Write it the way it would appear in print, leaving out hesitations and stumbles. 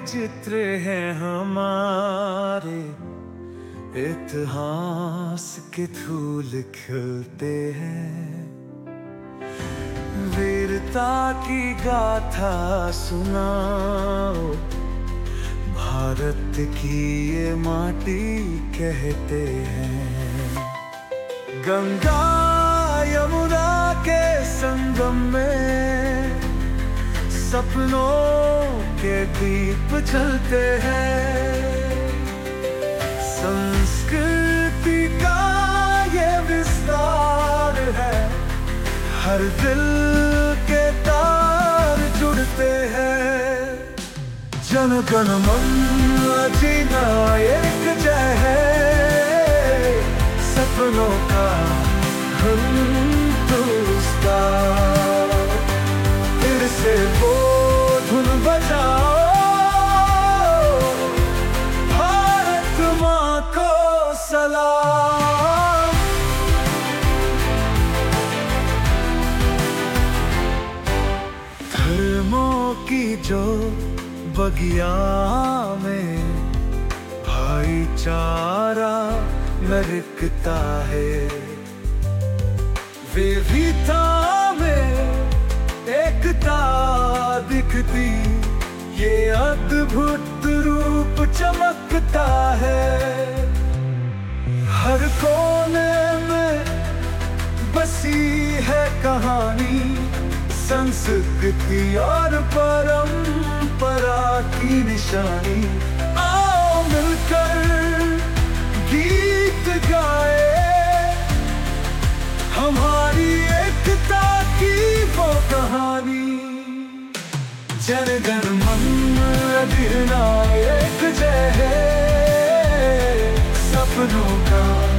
चित्र हैं हमारे, इतिहास के फूल खिलते हैं। वीरता की गाथा सुनाओ, भारत की ये माटी कहते हैं। गंगा यमुना के संगम में सपनों के दीप जलते हैं। संस्कृति का ये विस्तार है, हर दिल के तार जुड़ते हैं। जन गण मन अधिनायक जय है, सपनों का हिंदुस्तान। फिर से वो धुन बजाओ, भारत माँ को सलाम। धर्मों की जो बगिया में भाईचारा महकता है, विविधता में एकता दिखती, ये अद्भुत रूप चमकता है। हर कोने में बसी है कहानी, संस्कृति और परंपरा की निशानी। आओ मिलकर गीत गाए, हमारी एकता की वो कहानी। जन गण मन अधिनायक जय है, सपनों का